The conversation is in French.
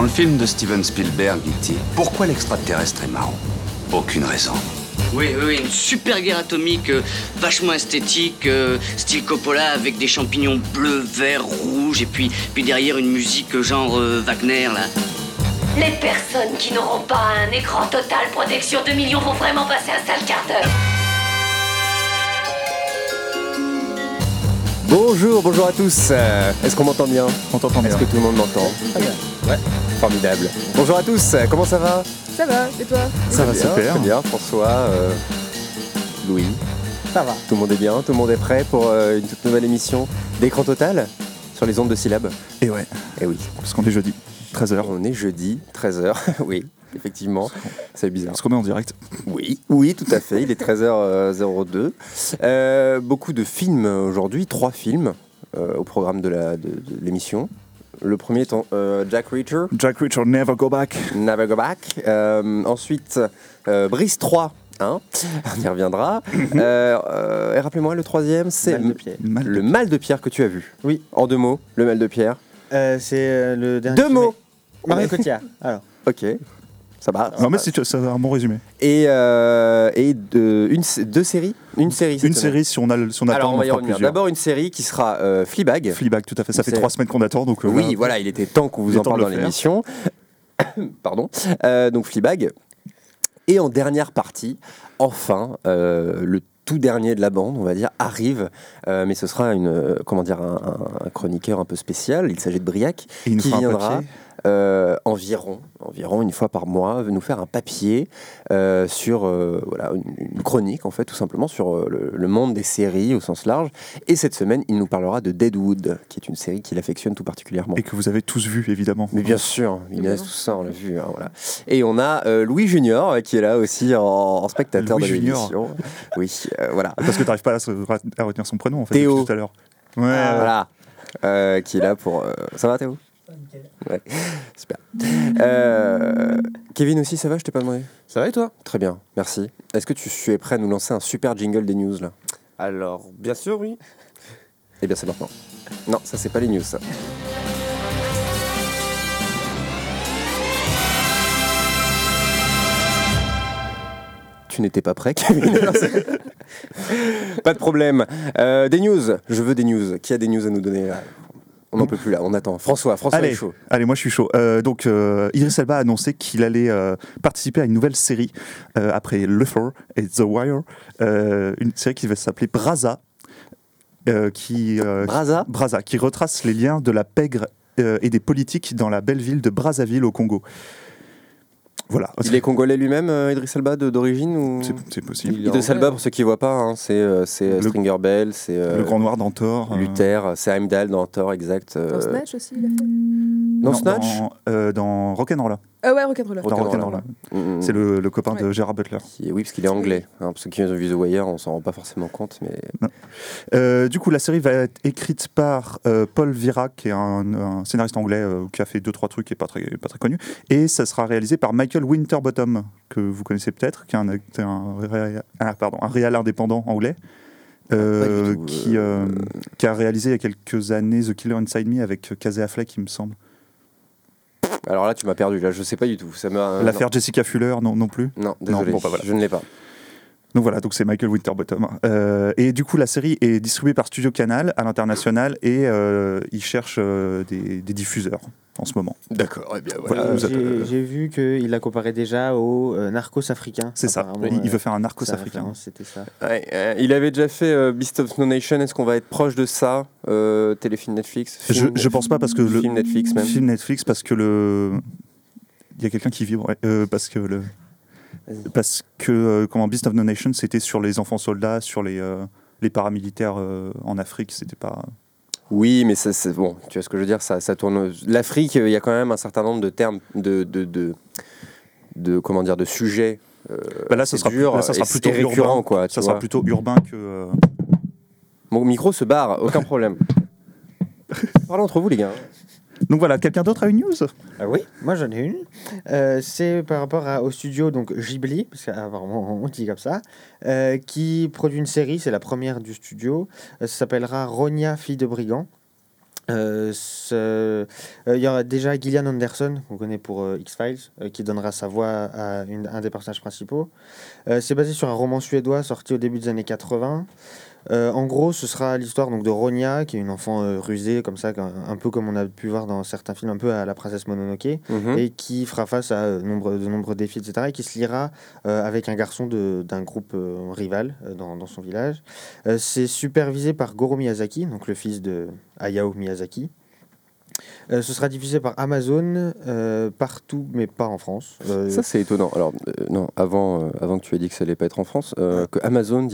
Dans le film de Steven Spielberg, E.T., pourquoi l'extraterrestre est marron? Aucune raison. Oui, une super guerre atomique, vachement esthétique, style Coppola, avec des champignons bleus, verts, rouges, et puis derrière une musique genre Wagner, là. Les personnes qui n'auront pas un écran total protection 2 millions vont vraiment passer un sale quart d'heure. Bonjour à tous. Est-ce qu'on m'entend bien? On t'entend bien. Est-ce que tout le monde m'entend? Très bien. Ouais, formidable. Bonjour à tous, comment ça va? Ça va, et toi? Ça va bien, super. Très bien, François, Louis. Ça va. Tout le monde est bien, tout le monde est prêt pour une toute nouvelle émission d'Écran Total sur les ondes de Syllab. Et ouais, Et oui, parce qu'on est jeudi, 13h. on est jeudi, 13h, oui, effectivement, c'est bizarre. Parce qu'on est en direct. Oui, tout à fait, il est 13h02. Beaucoup de films aujourd'hui, 3 films au programme de l'émission. Le premier étant Jack Reacher, Jack Reacher, Never Go Back. Never Go Back. Ensuite, Brice 3, hein, on y reviendra. Et rappelez-moi, le troisième, c'est Mal de Pierre. le mal de Pierre que tu as vu. Oui. En 2 mots, le mal de Pierre. C'est le dernier. 2 mots. Mario Cotillard. Alors. Ok, ça va. Non mais c'est un bon résumé. Et deux séries. Une série. cette Une semaine. série, si on a le temps, Alors on va y en fera revenir. plusieurs. D'abord une série qui sera Fleabag. Fleabag, tout à fait. Ça fait C'est- 3 semaines qu'on attend, donc Oui, voilà, il était temps qu'on Il vous est en temps parle de dans le faire. l'émission. Pardon. Donc Fleabag. Et en dernière partie, enfin, le tout dernier de la bande, on va dire, arrive. Mais ce sera un chroniqueur un peu spécial. Il s'agit de Briac, Et il nous qui fera un viendra papier. environ une fois par mois, nous faire un papier sur une chronique, en fait, tout simplement, sur le monde des séries au sens large. Et cette semaine, il nous parlera de Deadwood, qui est une série qu'il affectionne tout particulièrement. Et que vous avez tous vu, évidemment. Mais bien sûr, Inès, tout ça, on l'a vu. Hein, voilà. Et on a Louis Junior qui est là aussi en spectateur Louis de Junior. l'émission. Oui, voilà. Parce que t'arrives pas à retenir son prénom, en fait, Théo. depuis tout à l'heure. Ouais, Voilà. Qui est là pour. Ça va, Théo? Ouais, super. Kevin aussi, ça va? Je t'ai pas demandé. Ça va et toi? Très bien, merci. Est-ce que tu es prêt à nous lancer un super jingle des news là? Alors, bien sûr, oui. Eh bien, c'est maintenant. Non, ça, c'est pas les news, ça. Tu n'étais pas prêt, Kevin? Pas de problème. Des news. Je veux des news. Qui a des news à nous donner là? On n'en peut plus là, on attend. François est chaud. Allez, moi je suis chaud. Donc, Idris Elba a annoncé qu'il allait participer à une nouvelle série après Luther et The Wire, une série qui va s'appeler Braza, Braza qui retrace les liens de la pègre et des politiques dans la belle ville de Brazzaville au Congo. Voilà. Il est congolais lui-même, Idris Elba, d'origine ou... C'est possible. Idris Elba, pour ceux qui ne voient pas, hein, c'est Stringer Bell, c'est Le Grand Noir dans Thor. Luther, c'est Heimdall dans Thor, exact. Dans Snatch aussi, il a fait. Dans Snatch Dans Rock'n'Rolla. Ouais, Rock'n'Roller. Dans Rock'n'Rolla. C'est le copain de Gerard Butler. Oui, parce qu'il est anglais. Hein, pour ceux qui ont vu The Wire, on s'en rend pas forcément compte. Mais... Du coup, la série va être écrite par Paul Virac, qui est un scénariste anglais qui a fait 2-3 trucs qui n'est pas très connu. Et ça sera réalisé par Michael Winterbottom, que vous connaissez peut-être, qui est un réal indépendant anglais. du tout, Qui a réalisé il y a quelques années The Killer Inside Me avec Casey Affleck, il me semble. Alors là, tu m'as perdu. Là, je sais pas du tout. L'affaire Jessica Fuller, non plus. Non, désolé, Non, bon, bah voilà. je ne l'ai pas. Donc voilà, donc c'est Michael Winterbottom. Et du coup, la série est distribuée par Studio Canal à l'international et ils cherchent des diffuseurs en ce moment. D'accord, eh bien voilà. J'ai vu qu'il la comparait déjà aux narcos africains. C'est ça, il veut faire un narcos africain. C'était ça. Ouais, il avait déjà fait Beast of No Nation. Est-ce qu'on va être proche de ça? Téléfilm Netflix? Je pense pas parce que Film Netflix même. Film Netflix parce que il y a quelqu'un qui vibre. Parce que Beast of No Nation, c'était sur les enfants soldats, sur les paramilitaires en Afrique, c'était pas... Oui, mais ça, c'est bon, tu vois ce que je veux dire, ça tourne... L'Afrique, il y a quand même un certain nombre de termes, de sujets. Là, ça sera plutôt récurrent, urbain, quoi. Ça sera plutôt urbain que... Mon micro se barre, aucun problème. Parlons entre vous, les gars. Donc voilà, quelqu'un d'autre a une news? Oui, moi j'en ai une. C'est par rapport au studio donc Ghibli, parce qu'apparemment on dit comme ça, qui produit une série, c'est la première du studio. Ça s'appellera Ronia, fille de brigand. Il y aura déjà Gillian Anderson, qu'on connaît pour X-Files, qui donnera sa voix à un des personnages principaux. C'est basé sur un roman suédois sorti au début des années 80. En gros, ce sera l'histoire donc de Ronia, qui est une enfant rusée, comme ça, un peu comme on a pu voir dans certains films, un peu à la princesse Mononoke, et qui fera face à de nombreux défis, etc., et qui se liera avec un garçon d'un groupe rival dans son village. C'est supervisé par Goro Miyazaki, donc le fils de Hayao Miyazaki. Ce sera diffusé par Amazon partout, mais pas en France. Ça, c'est étonnant. Alors, non, avant que tu aies dit que ça allait pas être en France, que Amazon